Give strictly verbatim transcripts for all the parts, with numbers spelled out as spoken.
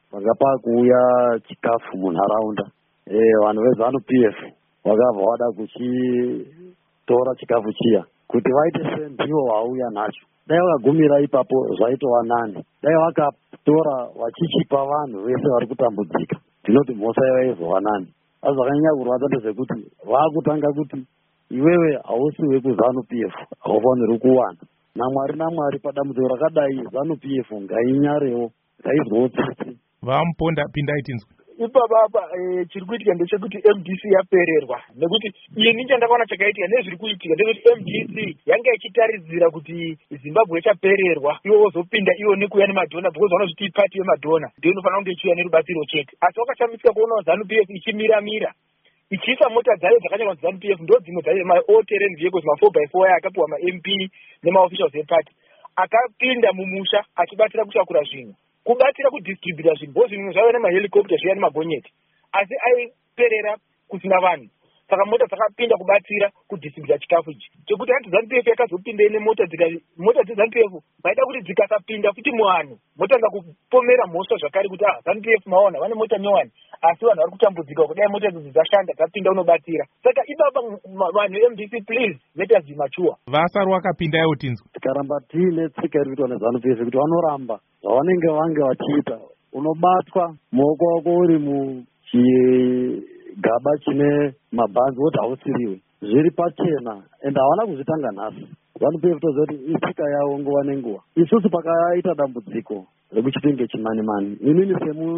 pakapa kuuya chikafu munharaunda. Eh, vanhu vezanu P F vakabva vada kuchitora chikafu chiya kuti vaite sendivo vauya nacho. Dai vakagumira ipapo zvaitova nani. Dai vakatora vachichipa vanhu vese vari kutambudzika, ndinoti mhosva yaizova nani. Asi zvakanyanya kurwadza ndezvekuti vakutanga kuti iwewe hausi wekuzanu P F, haufaniri kuwana. Namwari namwari padambudziko rakadai zanu P F ngainyarewo, ngaizwewo tsitsi. Vamuponda pindai tinzwe. Ipapa apa chiri kuitika ndechekuti M D C yapererwa, nekuti ini chandakaona chakaitika nezviri kuitika ndekuti M D C yanga ichitaridzira kuti Zimbabwe ichapererwa iwo wozopinda iwo nekuuya nemadhona, because vanozviti ipati yemadhona ndiyo inofanira kunge ichiuya nerubatsiro chete. Asi wakashamisika kuona zanu P F ichimira-mira ichiisa mota dzayo dzakanyorwa zanu P F ndo dzimwe dzayo ma-all terrain vehicles ma four by four akapiwa ma-M P nema-officials epati akapinda mumusha achibatira kushakura zvinhu, kubatira kudistributa zvinhu, bo zvinhu zvaiva nemahelicopter zviya nemagonyeti, asi aiperera kusina vanhu. Saka mota dzakapinda kubatsira kudistributa chikafu ichi, chekuti hanti zanu P F yakazopinda ine mota dzika mota dzezanu P F vaida kuti dzikasapinda futi muvanhu motanga kupomera mhosva zvakare kuti ah zanu P F maona vane mota nyowani, asi vanhu vari kutambudzika kudai mota idzi dzashanda dzapinda unobatsira. Saka ipapa vanhu M D C please let us be mature. Vasaru vakapinda iwo tinzwe. Tikaramba tiine tsika iri kuitwa nezanu P F kuti vanoramba zvavanenge vange vachiita, unobatwa muoko wako uri muchigaba chine mabhanzi woti hausiriwe, zviri pachena ende havana kuzvitanga nhasi. Zanu P F toziva kuti itsika yavo nguva nenguva. Isusu pakaita dambudziko rekuchipinge chimani-mani, inini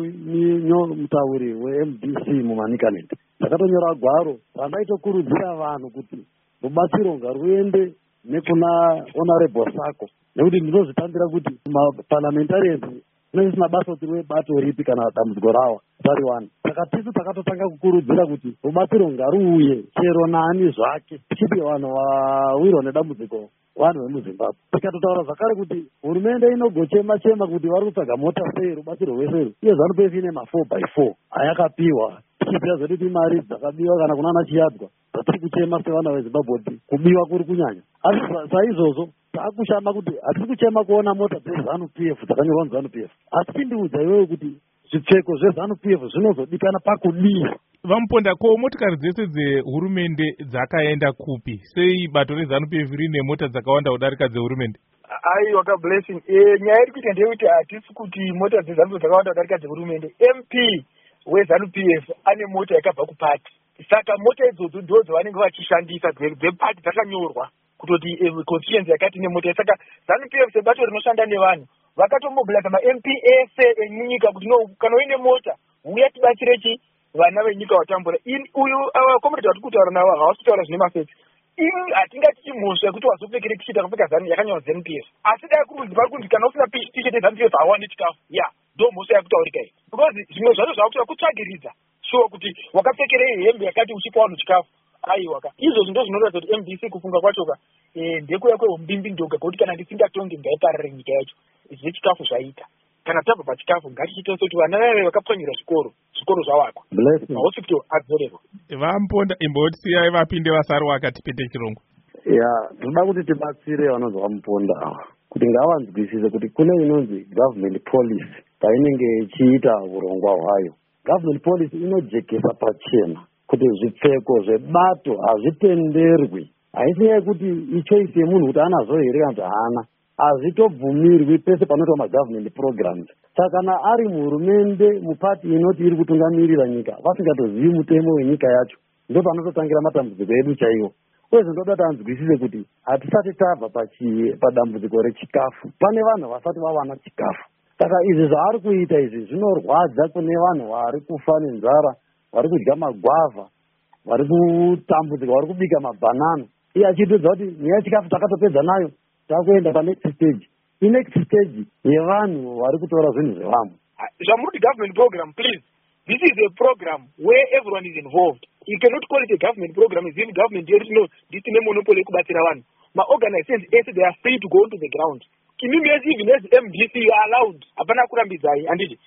semutauri we-M D C muManicaland ndakatonyora gwaro randaitokurudzira vanhu kuti rubatsiro ngaruende nekuna honorable Sako, nekuti ndinozvitambira kuti maparliamentarians nezvisina basa kuti webato ripi kana dambudziko rawa tariwana. Saka tisu takatotanga kukurudzira kuti rubatsiro ngaruuye chero nani zvake, tichipi vanhu vawirwa nedambudziko vanhu vemuZimbabwe. Tikatotaura zvakare kuti hurumende inogochema-chema kuti vari kutsvaga mota sei rubatsiro rwese, iye zanu P F ine ma four by four ayakapiwa, tichiziva zveduti mari dzakabiwa kana kunana Chiyadzwa dzatiri kuchema sevana veZimbabwe kuti kubiwa kuri kunyanya. Asi saizvozvo taakushama kuti hatisi kuchema kuona mota dzezanu P F dzakanyorwa nezanu P F, asi tindiudza iwewe kuti zvipfeko zvezanu P F zvinozodikana pakudii. Vamuponda, ko motikari dzese dzehurumende dzakaenda kupi? Sei bato rezanu P F rine mota dzakawanda kudarika dzehurumende? Aiwa ka blessing. Eh, nyaya iri kuita ndeyekuti hatisi kuti mota dzezanu dzakawanda kudarika dzehurumende. M P wezanu P F ane mota yakabva kupati, saka mota idzodzo ndodzo vanenge vachishandisa dzepati dzakanyorwa kutoti constituency yakati ine mota. Saka zanu P F sebato rinoshanda nevanhu vakatomobhiliza ma-M P ese emunyika kuti no kana uine mota uya tibatsire chi vana venyika watambura. Uyu comrade wati kutaura navo havasi kutaura zvine mafeti. Ini hatingati chimhosva yekuti wazopfekere tisheti akapfeka zanu yakanyorwa zanu P F, asi dai kurudzi vari kunzi kana usina tisheti yezanu P F hawane chikafu. Ya ndo mhosva yakutaurika iyi, because zvimwe zvacho zvakutoda kutsvagiridza sure kuti wakapfekerei hembe yakati uchipa vanhu chikafu. Aiwa ka izvozvo ndo zvinoratidza kuti M D C kufunga kwachoka eh ndekuya kweumbimbi ndoga, kuti kana ndisingatongi ngaiparare nyika yacho zvechikafu zvaita. Kana tabva pachikafu ngatichite kuti vana vave vakapwanyira zvikoro zvikoro zvawakwa mahosipito adzorerwa. Vamuponda imbotisiya vapinde vasaru vakatipete chirongwa. Ya tinoda kuti tibatsire vanonzi Vamuponda ava kuti ngavanzwisise kuti kune inonzi government policy painenge ichiita urongwa hwayo. Government policy inojekesa pachena kuti zvipfeko zvebato hazvitenderwi. Haisi yekuti ichoice yemunhu kuti anazvo here kana kuti haana, hazvitobvumirwi pese panoitwa magovernment programs. Saka kana ari muhurumende mupati inoti iri kutungamirira nyika vasingatozivi mutemo wenyika yacho, ndo panototangira matambudziko edu chaiwo. Uye zvindoda tanzwisise kuti hatisati tabva padambudziko rechikafu, pane vanhu vasati vawana chikafu. Saka izvi zvaari kuita izvi zvinorwadza kune vanhu vari kufa nenzara, vari kudya magwavha, vari kutambudzika, vari kubika mabhanana. Iye achitidza kuti nyaya yechikafu takatopedza nayo, takuenda panext stage. Inext stage yevanhu vari kutora zvinhu zvevamwe. Zvamuri government program, please. This is a program where everyone is involved. You cannot call it a government program. It's in government. There is no this monopoly kubatsira vanhu. Ma organizations, they are free to go onto the ground. Kimimi even as M D C are allowed. Hapana kurambidzai anditi.